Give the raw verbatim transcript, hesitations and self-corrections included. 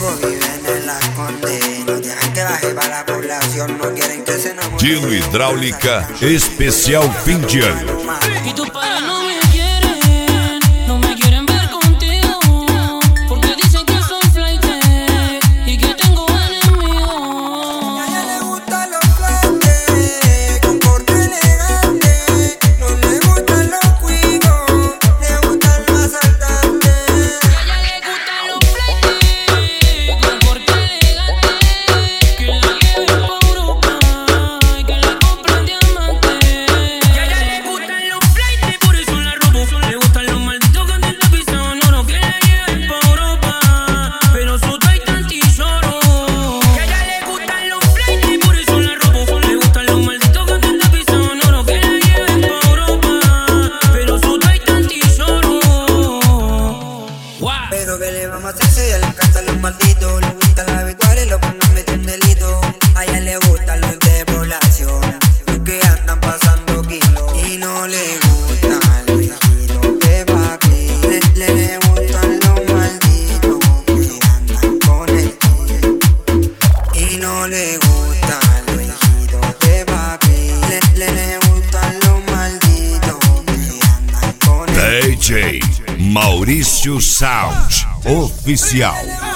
amigos viven en la Conde, no dejan que baje para la población, no quieren que se enamore. Gino Hidráulica especial fin de ano. Y tus padres no me quieren, no me quieren ver contigo, porque dicen que soy flaite y que tengo enemigos. A ella le gustan los flates, con porte elegante, no le gustan los cuicos, le gustan los asaltantes. A ella le gustan los flaites, con porte elegante, que la lleven pa' Europa y que le compren diamantes. Y a ella le gustan los flaites, por eso la robo. Le gustan los malditos que andan tapizando oro, que la lleven pa' Europa, pero su tay tan tesoro. Y a ella le gustan los flaites, por eso la robo. Le gustan los malditos que andan tapizando oro, que la lleven pa' Europa, pero su tay tan tesoro. Guau. Pero que le vamos a hacer si a ella le encantan los malditos, le gusta la victoria y lo que no meten delito. A ella le gustan los de población, los que andan pasando kilos. Y no le gustan los viejitos de papi, le, le, le gustan los malditos que andan con el tío. Y no le gustan los viejitos de papi, le, le, le gustan los malditos que andan con el tío. D J Maurício Sound Oficial.